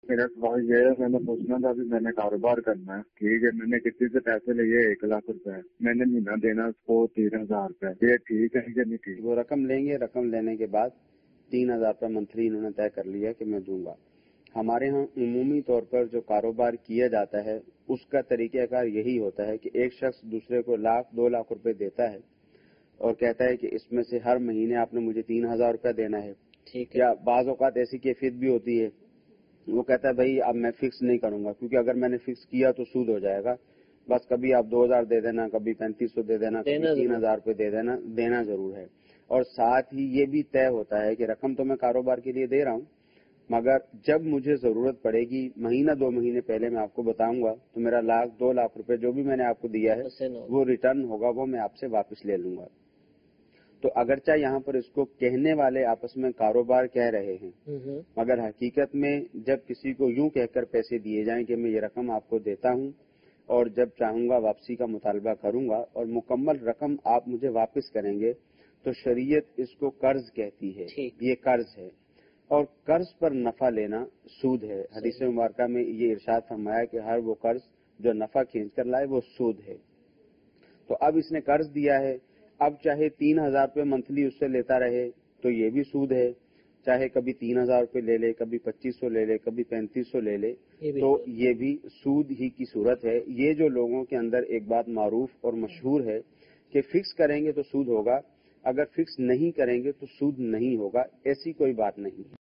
میرا سوال یہ ہے، میں نے پوچھنا تھا کہ میں نے کاروبار کرنا ہے، ٹھیک ہے، میں نے کسی سے پیسے لیے 1 لاکھ روپے، میں نے مہینہ دینا اس کو 3,000 روپے، یہ ٹھیک ہے کہ نہیں ٹھیک؟ وہ رقم لیں گے، رقم لینے کے بعد 3,000 روپے منتھلی انہوں نے طے کر لیا کہ میں دوں گا۔ ہمارے ہاں عمومی طور پر جو کاروبار کیا جاتا ہے اس کا طریقہ کار یہی ہوتا ہے کہ ایک شخص دوسرے کو 1,00,000-2,00,000 روپے دیتا ہے اور کہتا ہے کہ اس میں سے ہر مہینے آپ نے مجھے 3,000 روپے دینا ہے، یا بعض اوقات ایسی کیفیت بھی ہوتی ہے وہ کہتا ہے بھائی اب میں فکس نہیں کروں گا، کیونکہ اگر میں نے فکس کیا تو سود ہو جائے گا، بس کبھی آپ 2,000 دے دینا، کبھی 3,500 دے دینا، کبھی 3,000 روپے دے دینا، دینا ضرور ہے۔ اور ساتھ ہی یہ بھی طے ہوتا ہے کہ رقم تو میں کاروبار کے لیے دے رہا ہوں، مگر جب مجھے ضرورت پڑے گی مہینہ 2 مہینے پہلے میں آپ کو بتاؤں گا تو میرا 1,00,000-2,00,000 روپے جو بھی میں نے آپ کو دیا ہے وہ ریٹرن ہوگا، وہ میں آپ سے واپس لے لوں گا۔ تو اگرچہ یہاں پر اس کو کہنے والے آپس میں کاروبار کہہ رہے ہیں، مگر حقیقت میں جب کسی کو یوں کہہ کر پیسے دیے جائیں کہ میں یہ رقم آپ کو دیتا ہوں اور جب چاہوں گا واپسی کا مطالبہ کروں گا اور مکمل رقم آپ مجھے واپس کریں گے تو شریعت اس کو قرض کہتی ہے، یہ قرض ہے، اور قرض پر نفع لینا سود ہے۔ حدیث مبارکہ میں یہ ارشاد فرمایا کہ ہر وہ قرض جو نفع کھینچ کر لائے وہ سود ہے۔ تو اب اس نے قرض دیا ہے، اب چاہے 3,000 روپے منتھلی اس سے لیتا رہے تو یہ بھی سود ہے، چاہے کبھی 3,000 روپے لے لے، کبھی 2,500 لے لے، کبھی 3,500 لے لے، تو یہ بھی سود ہی کی صورت ہے۔ یہ جو لوگوں کے اندر ایک بات معروف اور مشہور ہے کہ فکس کریں گے تو سود ہوگا، اگر فکس نہیں کریں گے تو سود نہیں ہوگا، ایسی کوئی بات نہیں ہے۔